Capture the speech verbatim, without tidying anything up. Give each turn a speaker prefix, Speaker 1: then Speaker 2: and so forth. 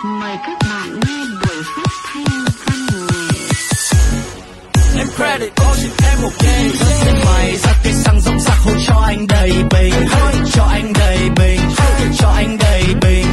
Speaker 1: Mời các bạn nghe buổi phát thanh văn nghệ.
Speaker 2: Em credit có chuyện em ok. Em mày ra cây xăng rỗng rạc hôn cho anh đầy bình, cho anh đầy bình, cho anh đầy bình.